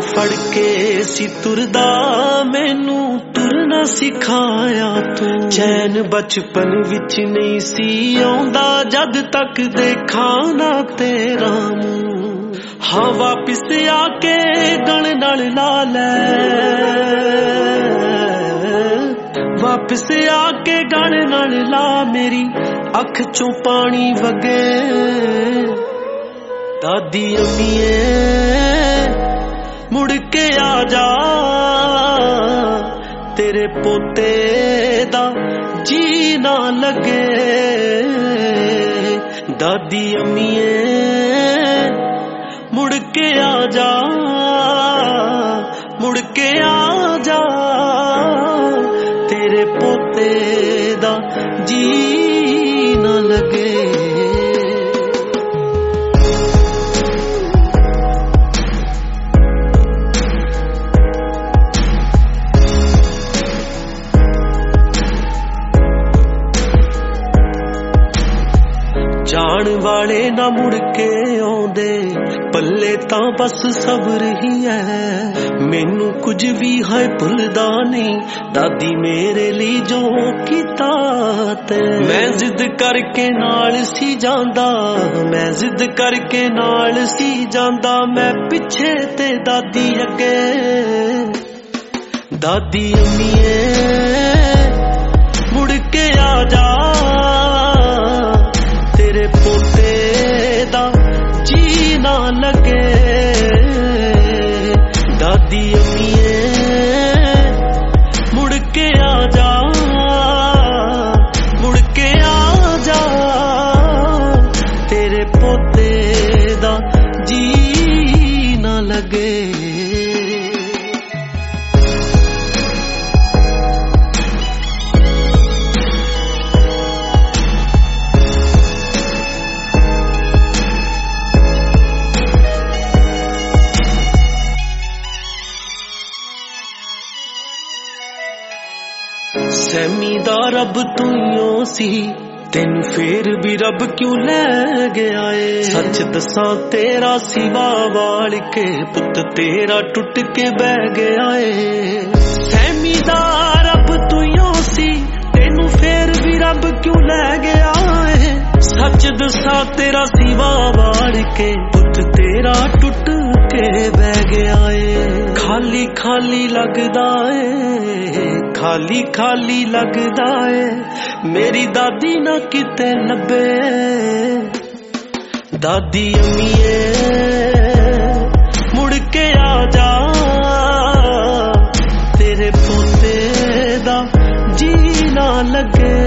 फड़ के सी तुरदा मैनू तुरना सिखाया तू। चैन बचपन विच नहीं सी आउंदा जद तक देखा ना तेरा मुंह। हाँ वापिस आके गल नाल ला लै, वापिस आके गल नाल ला मेरी अख चों पानी वगे। दादी अम्मीए मुड़ के आ जा, तेरे पोते दा जी ना लगे। दादी अम्मीए मुड़ के आ जा, मुड़ के आ जा, तेरे पोते दा जी ना लगे। जान वाले ना मुड़ के आउंदे पल्ले तां बस सब्र ही है। मैनू कुछ भी है भुलदा नहीं दादी मेरे लिए जो कीता ते। मैं जिद करके नाल सी जांदा, मैं जिद करके नाल सी जांदा, मैं पिछे ते दादी अगे। दादी अम्मीए मुड़ के आ जा, तेरे पोते दा जी ना लगे। दादी अम्मीए मुड़ के आ जा, मुड़ के आ जा, तेरे पोते दा जी ना लगे। सैमी दा रब तूं सी, तेन फेर भी रब क्यों लै गया है। सच दसां तेरा सिवा वाल के पुत तेरा टुट के बह गया है। सैमी दा रब तूं सी, तेनू फेर भी रब क्यों लै गया है। सच दसां तेरा सिवा वाल के पुत तेरा टुट के बह गया है। खाली खाली लगदा है, खाली खाली लगदा है, मेरी दादी ना किते लबे। दादी अम्मीए मुड़ के आ जा, तेरे पोते दा जी ना लगे।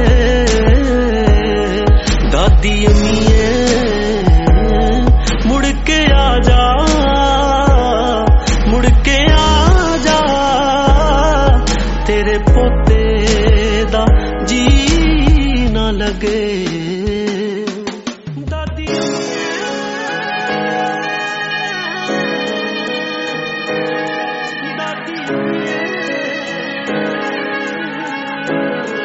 दादी अम्मीए मुड़ के आ जा, मुड़ के आ जा, तेरे पोते दा जी ना लगे। दादी दादी